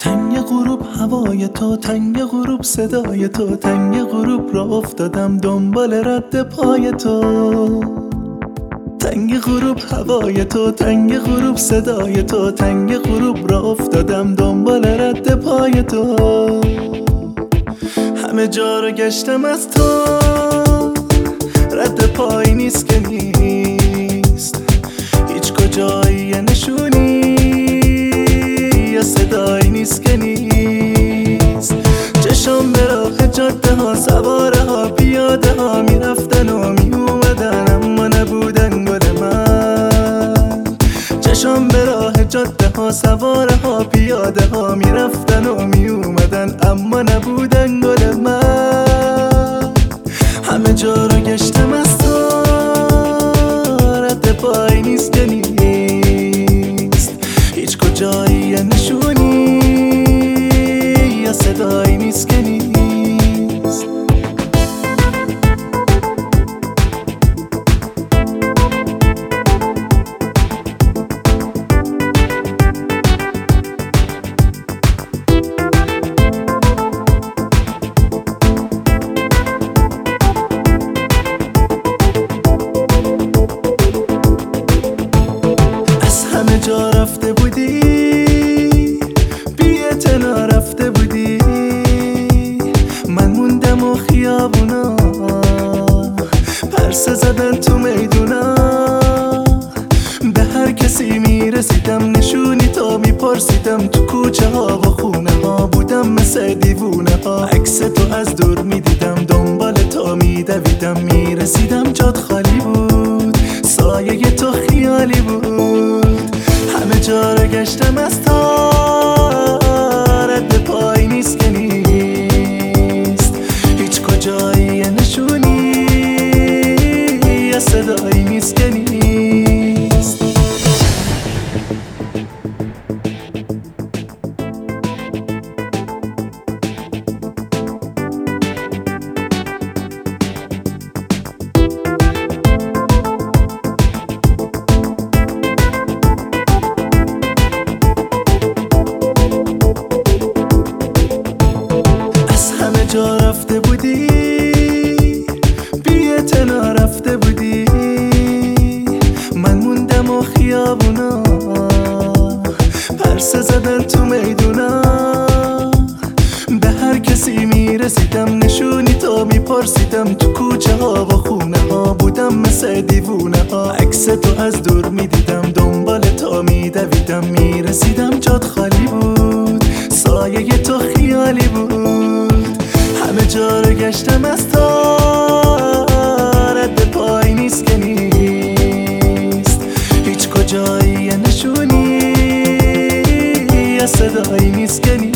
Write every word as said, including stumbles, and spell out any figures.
تنگ غروب هوای تو، تنگ غروب صدای تو، تنگ غروب را افتادم دنبال رد پای تو. تنگ غروب هوای تو، تنگ غروب صدای تو، تنگ غروب را افتادم دنبال رد پای تو. همه جا رو گشتم از تو، رد پای نیست که نیست، هیچ کجایی نشونی یا صدایی نیست که نیست. چشم به راه جاده ها، سواره ها، پیاده ها میرفتن و میومدن اما نبودن گل من. چشم به راه جاده ها، سواره ها، پیاده ها میرفتن و میومدن اما نبودن گل من. همه جا رو گشتم از تو، رد پای نیست که نیست، هیچ کجایی نشونی یا صدایی نیست که نیست. همه جا رفته بودی، بی اعتنا رفته بودی، من موندم و خیابونا پرسه زدن تو میدونا. به هر کسی میرسیدم نشونی تو میپرسیدم، تو کوچه ها و خونه ها بودم مثل دیوونه ها. عکس تو از دور میدیدم، دنبال تو میدویدم، میرسیدم جات خالی بود، سایه تو خیالی بود. همه جا رو گشتم از تو، رد پای نیست که نیست، هیچ کجایی نشونی یا صدایی نیست که نیست. جا رفته بودی، بی اعتنا رفته بودی، من موندم و خیابونا پرسه زدن تو میدونا. به هر کسی میرسیدم نشونی تو میپرسیدم، تو کوچه ها و خونه ها بودم مثل دیوونه ها. عکس تو از دور میدیدم، دنبال تو میدویدم، میرسیدم جات خالی بود، سایه تو خیالی بود. همه جا رو گشتم از تو، رد پای نیست که نیست، هیچ کجایی نشونی یا صدایی نیست که نیست.